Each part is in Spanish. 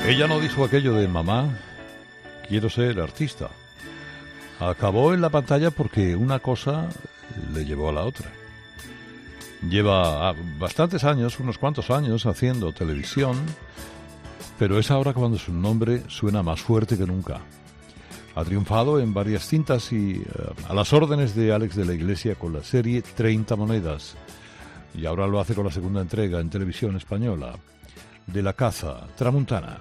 Ella no dijo aquello de mamá, quiero ser artista. Acabó en la pantalla porque una cosa le llevó a la otra. Lleva bastantes años, unos cuantos años, haciendo televisión, pero es ahora cuando su nombre suena más fuerte que nunca. Ha triunfado en varias cintas y a las órdenes de Alex de la Iglesia con la serie 30 monedas. Y ahora lo hace con la segunda entrega en televisión española, de La caza tramuntana.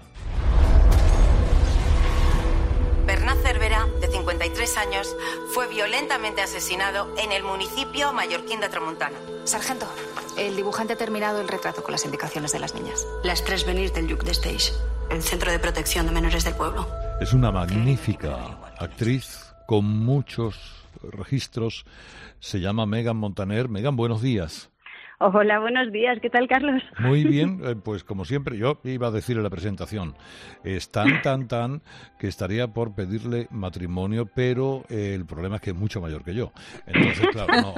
Bernat Cervera, de 53 años, fue violentamente asesinado en el municipio mallorquín de Tramuntana. Sargento, el dibujante ha terminado el retrato con las indicaciones de las niñas. Las 3 venir del Lluc d'Esteix, el centro de protección de menores del pueblo. Es una magnífica actriz con muchos registros. Se llama Megan Montaner. Megan, buenos días. Hola, buenos días. ¿Qué tal, Carlos? Muy bien, pues como siempre, yo iba a decir en la presentación, es tan que estaría por pedirle matrimonio, pero el problema es que es mucho mayor que yo. Entonces, claro,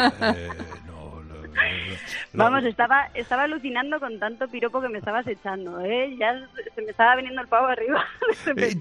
Vamos, estaba alucinando con tanto piropo que me estabas echando, ¿eh? Ya se me estaba viniendo el pavo arriba. En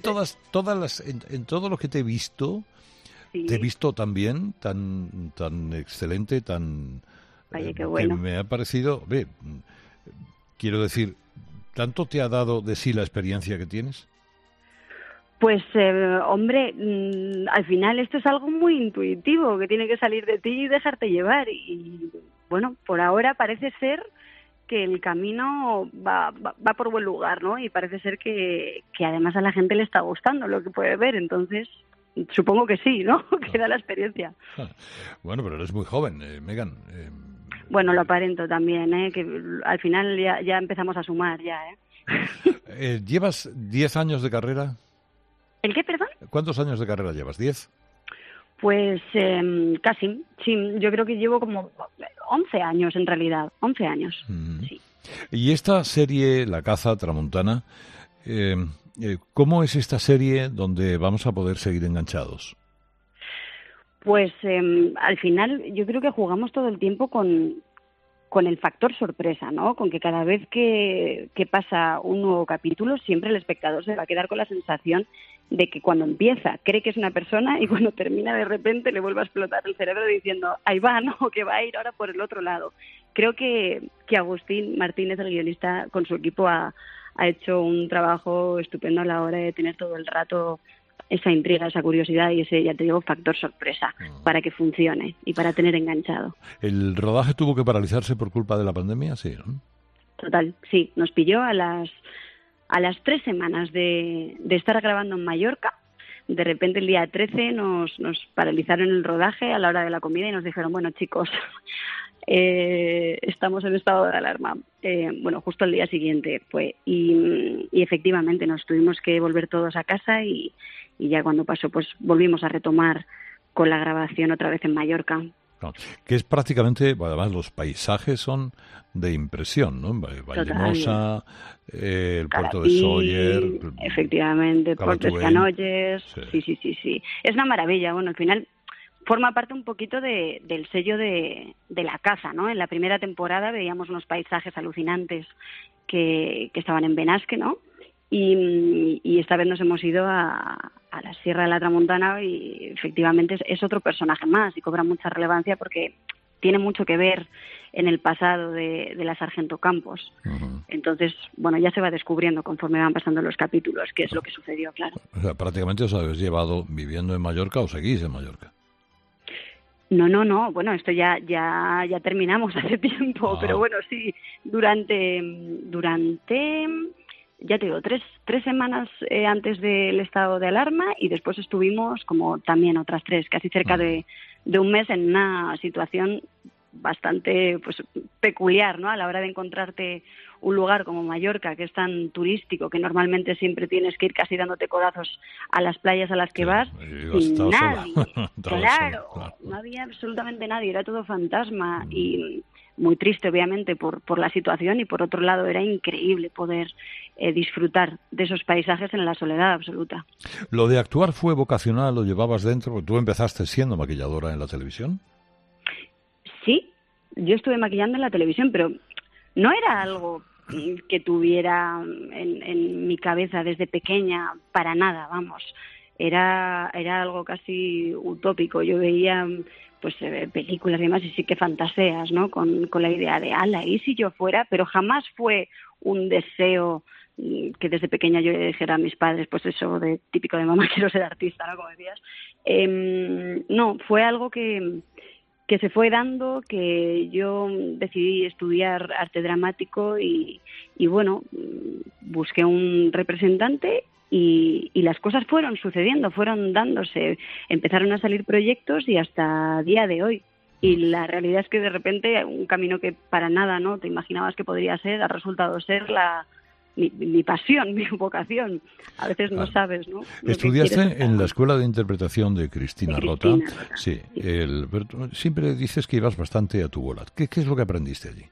todo lo que te he visto, sí. Te he visto también tan excelente, tan... Oye, qué bueno. Que me ha parecido, quiero decir, ¿tanto te ha dado de sí la experiencia que tienes? Pues, hombre, al final esto es algo muy intuitivo, que tiene que salir de ti y dejarte llevar. Y, bueno, por ahora parece ser que el camino va por buen lugar, ¿no? Y parece ser que además a la gente le está gustando lo que puede ver, entonces... Supongo que sí, ¿no? Que da la experiencia. Bueno, pero eres muy joven, Megan. Bueno, lo aparento también, que al final ya empezamos a sumar ya, ¿Llevas 10 años de carrera? ¿El qué, perdón? ¿Cuántos años de carrera llevas? ¿10? Pues casi, sí. Yo creo que llevo como 11 años en realidad, 11 años, sí. Y esta serie, La caza tramuntana, ¿cómo es esta serie donde vamos a poder seguir enganchados? Pues al final yo creo que jugamos todo el tiempo con el factor sorpresa, ¿no? Con que cada vez que pasa un nuevo capítulo, siempre el espectador se va a quedar con la sensación de que cuando empieza cree que es una persona y cuando termina de repente le vuelve a explotar el cerebro diciendo, ahí va, ¿no? Que va a ir ahora por el otro lado. Creo que Agustín Martínez, el guionista, con su equipo ha hecho un trabajo estupendo a la hora de tener todo el rato esa intriga, esa curiosidad y ese, ya te digo, factor sorpresa para que funcione y para tener enganchado. ¿El rodaje tuvo que paralizarse por culpa de la pandemia? Sí, ¿no? Total, sí. Nos pilló a las 3 semanas de estar grabando en Mallorca. De repente el día 13 nos paralizaron el rodaje a la hora de la comida y nos dijeron, bueno, chicos, estamos en estado de alarma. Bueno, justo el día siguiente fue. Y efectivamente nos tuvimos que volver todos a casa y ya cuando pasó, pues volvimos a retomar con la grabación otra vez en Mallorca. No, que es prácticamente, además los paisajes son de impresión, ¿no? Valldemosa, el puerto de Sóller. Efectivamente, Puerto de Canolles. Sí. Es una maravilla. Bueno, al final forma parte un poquito del sello de La caza, ¿no? En la primera temporada veíamos unos paisajes alucinantes que estaban en Benasque, ¿no? Y esta vez nos hemos ido a la Sierra de la Tramuntana y efectivamente es otro personaje más y cobra mucha relevancia porque tiene mucho que ver en el pasado de la Sargento Campos. Uh-huh. Entonces, bueno, ya se va descubriendo conforme van pasando los capítulos qué es lo que sucedió, claro. O sea, prácticamente os habéis llevado viviendo en Mallorca o seguís en Mallorca. No, bueno, esto ya terminamos hace tiempo, pero bueno, sí, durante ya te digo, tres semanas antes del estado de alarma y después estuvimos como también otras 3, casi cerca de un mes en una situación bastante pues peculiar, ¿no? A la hora de encontrarte un lugar como Mallorca, que es tan turístico, que normalmente siempre tienes que ir casi dándote codazos a las playas a las que vas, sin nadie. Claro, no había absolutamente nadie, era todo fantasma y muy triste, obviamente, por la situación y por otro lado era increíble poder disfrutar de esos paisajes en la soledad absoluta. ¿Lo de actuar fue vocacional, lo llevabas dentro? ¿Tú empezaste siendo maquilladora en la televisión? Sí, yo estuve maquillando en la televisión, pero no era algo que tuviera en mi cabeza desde pequeña, para nada, vamos. Era algo casi utópico. Yo veía pues películas y demás y sí que fantaseas, ¿no? Con la idea de, ala, ¿y si yo fuera? Pero jamás fue un deseo que desde pequeña yo le dijera a mis padres, pues eso de típico de mamá, quiero ser artista, ¿no? Como decías. No, fue algo que se fue dando, que yo decidí estudiar arte dramático y bueno, busqué un representante y las cosas fueron sucediendo, fueron dándose, empezaron a salir proyectos y hasta día de hoy. Y la realidad es que de repente un camino que para nada no te imaginabas que podría ser, ha resultado ser mi pasión, mi vocación. A veces no sabes, ¿no? Estudiaste en la Escuela de Interpretación de Cristina Rota. Sí. Pero siempre dices que ibas bastante a tu bola. ¿Qué es lo que aprendiste allí?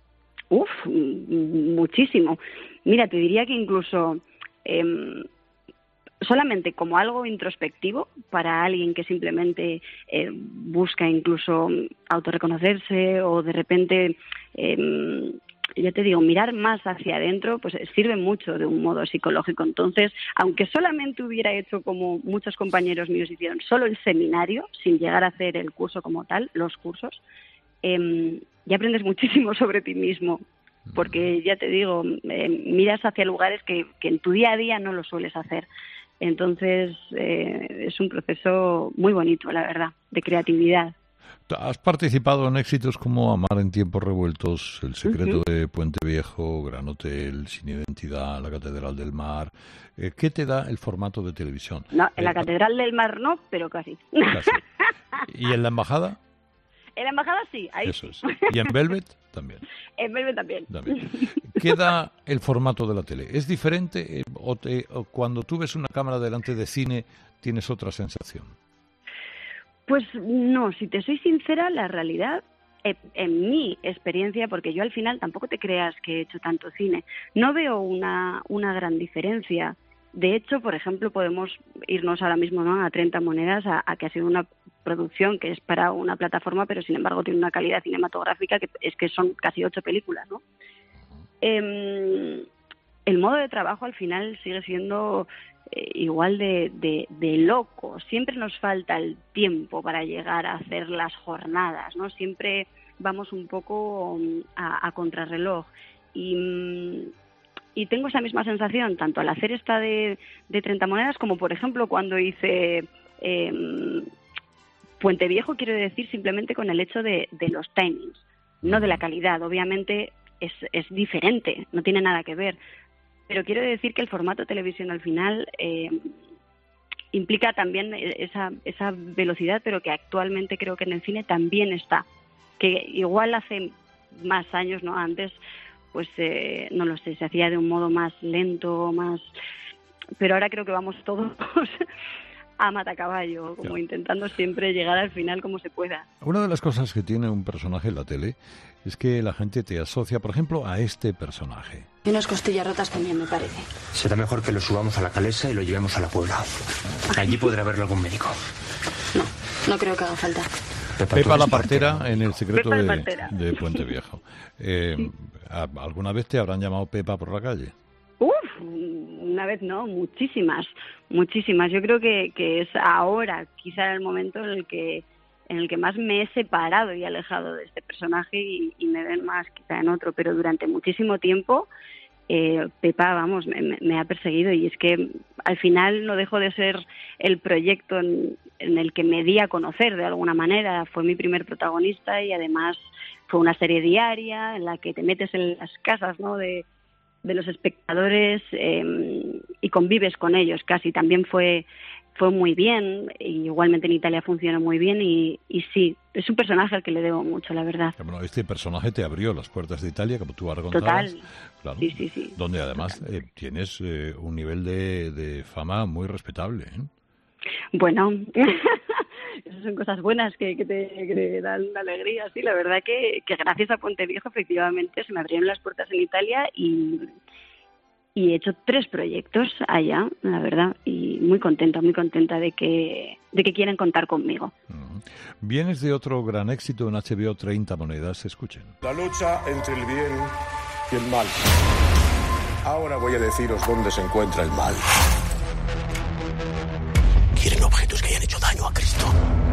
Muchísimo. Mira, te diría que incluso solamente como algo introspectivo para alguien que simplemente busca incluso autorreconocerse o de repente, ya te digo, mirar más hacia adentro, pues sirve mucho de un modo psicológico. Entonces, aunque solamente hubiera hecho como muchos compañeros míos hicieron, solo el seminario, sin llegar a hacer el curso como tal, los cursos, ya aprendes muchísimo sobre ti mismo. Porque ya te digo, miras hacia lugares que en tu día a día no lo sueles hacer. Entonces es un proceso muy bonito, la verdad, de creatividad. Has participado en éxitos como Amar en tiempos revueltos, El secreto de Puente Viejo, Gran Hotel, Sin identidad, La Catedral del Mar. ¿Qué te da el formato de televisión? No, en La Catedral del Mar no, pero casi. Casi. ¿Y en La Embajada? En La Embajada sí, ahí Eso es. ¿Y en Velvet? También. En Velvet también. ¿Qué da el formato de la tele? ¿Es diferente o cuando tú ves una cámara delante de cine tienes otra sensación? Pues no, si te soy sincera, la realidad, en mi experiencia, porque yo al final tampoco te creas que he hecho tanto cine, no veo una gran diferencia. De hecho, por ejemplo, podemos irnos ahora mismo, ¿no?, a 30 monedas, a que ha sido una producción que es para una plataforma, pero sin embargo tiene una calidad cinematográfica que son casi 8 películas, ¿no? El modo de trabajo al final sigue siendo igual de loco. Siempre nos falta el tiempo para llegar a hacer las jornadas, ¿no? Siempre vamos un poco a contrarreloj. Y tengo esa misma sensación, tanto al hacer esta de 30 monedas, como por ejemplo cuando hice Puente Viejo, quiero decir simplemente con el hecho de los timings, no de la calidad. Obviamente es diferente, no tiene nada que ver. Pero quiero decir que el formato televisión al final implica también esa velocidad, pero que actualmente creo que en el cine también está. Que igual hace más años, ¿no? Antes, pues no lo sé, se hacía de un modo más lento, pero ahora creo que vamos todos a matacaballo, como intentando siempre llegar al final como se pueda. Una de las cosas que tiene un personaje en la tele es que la gente te asocia, por ejemplo, a este personaje. Y unas costillas rotas también, me parece. Será mejor que lo subamos a la Calesa y lo llevemos a la Puebla. Allí podrá verlo algún médico. No creo que haga falta. Pepa la partera en El secreto de Puente Viejo. ¿Alguna vez te habrán llamado Pepa por la calle? Una vez no, muchísimas. Yo creo que es ahora quizá el momento en el que más me he separado y alejado de este personaje y me ven más quizá en otro, pero durante muchísimo tiempo Pepa, vamos, me ha perseguido, y es que al final no dejó de ser el proyecto en el que me di a conocer de alguna manera. Fue mi primer protagonista y además fue una serie diaria en la que te metes en las casas, ¿no?, de los espectadores y convives con ellos casi. También fue muy bien, y igualmente en Italia funcionó muy bien y sí, es un personaje al que le debo mucho, la verdad. Bueno, este personaje te abrió las puertas de Italia, como tú ahora contabas. Total, claro, sí. Donde además tienes un nivel de fama muy respetable, ¿eh? Bueno, esas son cosas buenas que te dan alegría, sí. La verdad que gracias a Puente Viejo efectivamente se me abrieron las puertas en Italia y he hecho 3 proyectos allá, la verdad, y muy contenta de que quieren contar conmigo. Vienes de otro gran éxito en HBO, 30 monedas, escuchen. La lucha entre el bien y el mal. Ahora voy a deciros dónde se encuentra el mal. Quieren objetos que hayan hecho daño a Cristo.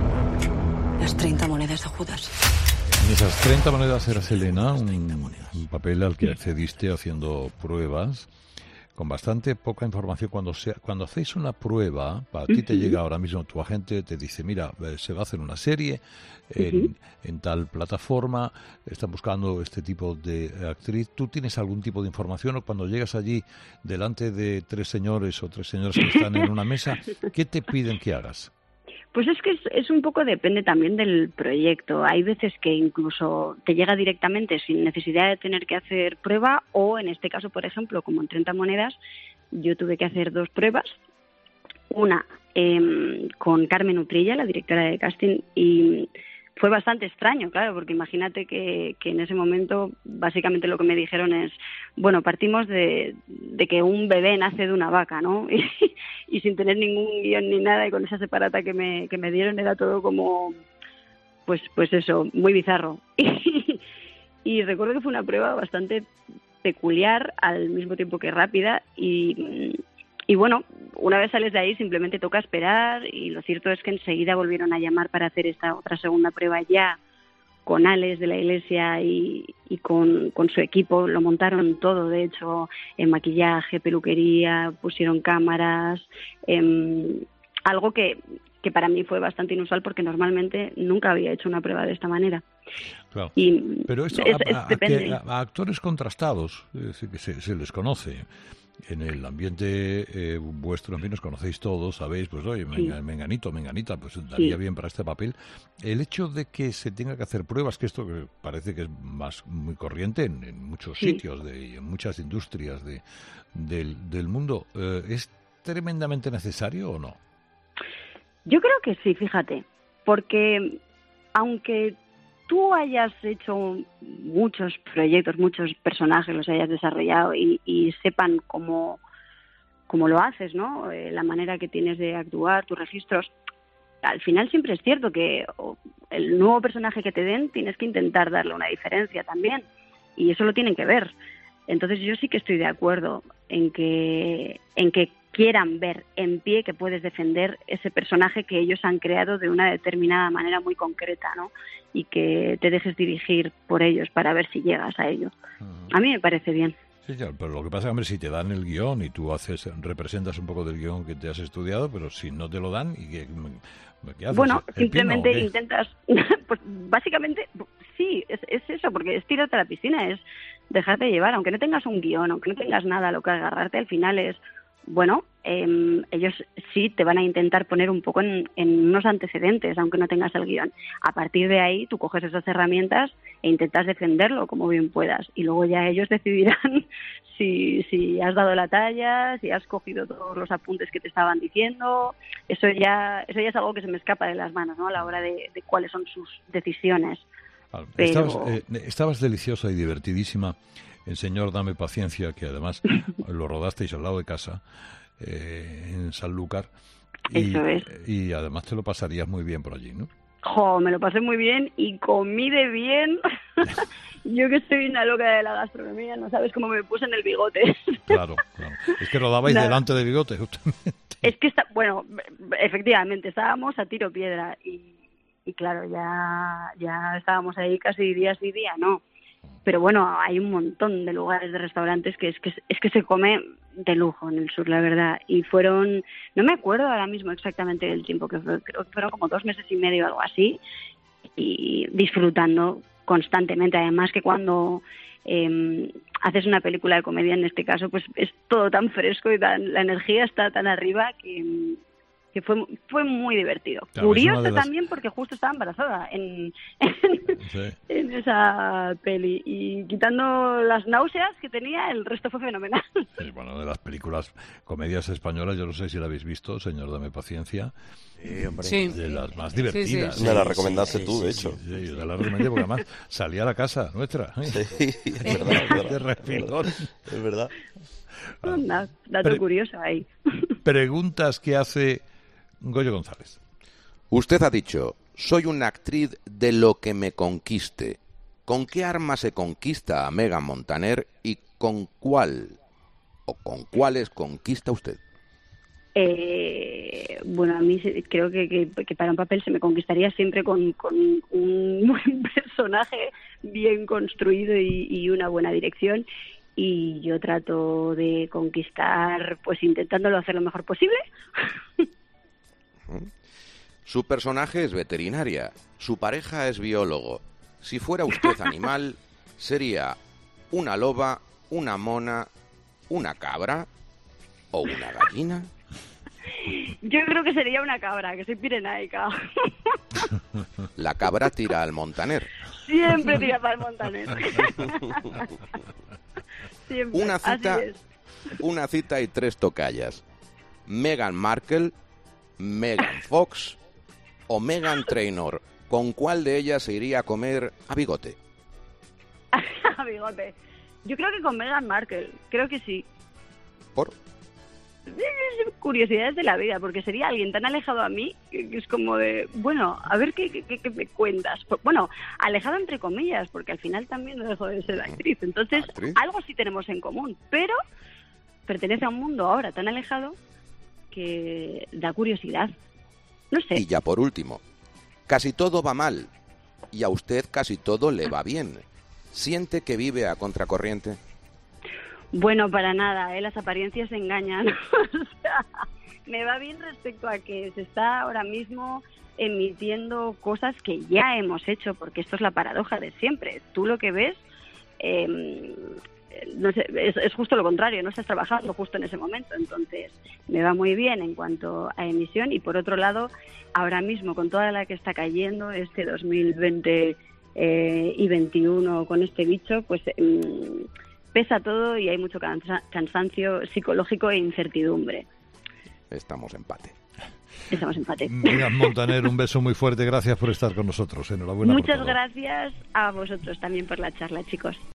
Las 30 monedas de Judas. En esas 30 monedas era, Elena, un papel al que accediste haciendo pruebas con bastante poca información. Cuando hacéis una prueba, a ti te llega ahora mismo tu agente, te dice, mira, se va a hacer una serie en tal plataforma, están buscando este tipo de actriz. ¿Tú tienes algún tipo de información, o cuando llegas allí delante de 3 señores o 3 señoras que están en una mesa, qué te piden que hagas? Pues es que es un poco, depende también del proyecto. Hay veces que incluso te llega directamente sin necesidad de tener que hacer prueba, o en este caso, por ejemplo, como en 30 monedas, yo tuve que hacer 2 pruebas. Una con Carmen Utrilla, la directora de casting, y fue bastante extraño, claro, porque imagínate que en ese momento básicamente lo que me dijeron es, bueno, partimos de que un bebé nace de una vaca, ¿no? Y sin tener ningún guión ni nada, y con esa separata que me dieron era todo como, pues eso, muy bizarro. Y recuerdo que fue una prueba bastante peculiar, al mismo tiempo que rápida, y bueno, una vez sales de ahí simplemente toca esperar, y lo cierto es que enseguida volvieron a llamar para hacer esta otra segunda prueba ya con Alex de la Iglesia y con su equipo. Lo montaron todo, de hecho, en maquillaje, peluquería, pusieron cámaras, algo que para mí fue bastante inusual, porque normalmente nunca había hecho una prueba de esta manera. Claro. Y pero esto depende. a actores contrastados, es decir, que se les conoce. En el ambiente vuestro, en fin, os conocéis todos, sabéis, pues oye, menganito, menganita, pues daría bien para este papel. El hecho de que se tenga que hacer pruebas, que esto que parece que es muy corriente en muchos sitios y en muchas industrias del mundo, ¿es tremendamente necesario o no? Yo creo que sí, fíjate, porque aunque tú hayas hecho muchos proyectos, muchos personajes, los hayas desarrollado y sepan cómo lo haces, ¿no? La manera que tienes de actuar, tus registros, al final siempre es cierto que el nuevo personaje que te den tienes que intentar darle una diferencia también, y eso lo tienen que ver. Entonces yo sí que estoy de acuerdo en que quieran ver en pie que puedes defender ese personaje que ellos han creado de una determinada manera muy concreta, ¿no? Y que te dejes dirigir por ellos para ver si llegas a ello. A mí me parece bien. Sí, claro, pero lo que pasa es, hombre, si te dan el guión y tú representas un poco del guión que te has estudiado, pero si no te lo dan, ¿y qué haces? Bueno, simplemente intentas, pues básicamente sí, es eso, porque es tirarte a la piscina, es dejarte llevar, aunque no tengas un guión, aunque no tengas nada a lo que agarrarte, al final es, bueno, ellos sí te van a intentar poner un poco en unos antecedentes, aunque no tengas el guión. A partir de ahí tú coges esas herramientas e intentas defenderlo como bien puedas, y luego ya ellos decidirán si has dado la talla, si has cogido todos los apuntes que te estaban diciendo. Eso ya es algo que se me escapa de las manos, ¿no? A la hora de cuáles son sus decisiones. Pero... Estabas deliciosa y divertidísima en Señor, dame paciencia, que además lo rodasteis al lado de casa, en Sanlúcar. Eso es. Y además te lo pasarías muy bien por allí, ¿no? Me lo pasé muy bien y comí de bien. Yo que soy una loca de la gastronomía, no sabes cómo me puse en el bigote. Claro. Es que rodabais delante del bigote, justamente. Es que, efectivamente, estábamos a tiro piedra y claro, ya estábamos ahí casi día sí día, ¿no? Pero bueno, hay un montón de lugares, de restaurantes que es que se come de lujo en el sur, la verdad. Y fueron, no me acuerdo ahora mismo exactamente del tiempo que fue, creo que fueron como 2 meses y medio o algo así, y disfrutando constantemente. Además que cuando haces una película de comedia, en este caso, pues es todo tan fresco y la energía está tan arriba que fue muy divertido. Claro, curioso también porque justo estaba embarazada en esa peli, y quitando las náuseas que tenía, el resto fue fenomenal. Sí, bueno, de las películas comedias españolas, yo no sé si la habéis visto, Señor, dame paciencia. Hombre. Sí. De las más divertidas. Sí. Me la recomendaste tú, de hecho. Sí, yo te la recomendé porque además salía a la casa nuestra. Sí, es verdad. De refilón. Es verdad. Un dato curioso ahí. Preguntas que hace Goyo González. Usted ha dicho, soy una actriz de lo que me conquiste. ¿Con qué arma se conquista a Megan Montaner y con cuál o con cuáles conquista usted? Bueno, a mí creo que para un papel se me conquistaría siempre con un buen personaje bien construido y una buena dirección, y yo trato de conquistar pues intentándolo hacer lo mejor posible. Su personaje es veterinaria, su pareja es biólogo. Si fuera usted animal, ¿sería una loba, una mona, una cabra o una gallina? Yo creo que sería una cabra, que soy pirenaica. La cabra tira al Montaner. Siempre tira para el Montaner. Siempre. Una cita y 3 tocallas. Meghan Markle, Megan Fox o Meghan Trainor. ¿Con cuál de ellas se iría a comer a bigote? A bigote. Yo creo que con Meghan Markle. Creo que sí. ¿Por? Curiosidades de la vida, porque sería alguien tan alejado a mí que es como de, bueno, a ver qué me cuentas. Bueno, alejado entre comillas, porque al final también no dejo de ser actriz. Entonces, algo sí tenemos en común, pero pertenece a un mundo ahora tan alejado que da curiosidad. No sé. Y ya por último, casi todo va mal y a usted casi todo le va bien. ¿Siente que vive a contracorriente? Bueno, para nada, las apariencias engañan. O sea, me va bien respecto a que se está ahora mismo emitiendo cosas que ya hemos hecho, porque esto es la paradoja de siempre. Tú lo que ves, no sé, es justo lo contrario, no estás trabajando justo en ese momento. Entonces, me va muy bien en cuanto a emisión, y por otro lado, ahora mismo con toda la que está cayendo este 2020 y 21 con este bicho, pues pesa todo y hay mucho cansancio psicológico e incertidumbre. Estamos empate. Megan Montaner, un beso muy fuerte. Gracias por estar con nosotros. Enhorabuena. Muchas gracias a vosotros también por la charla, chicos.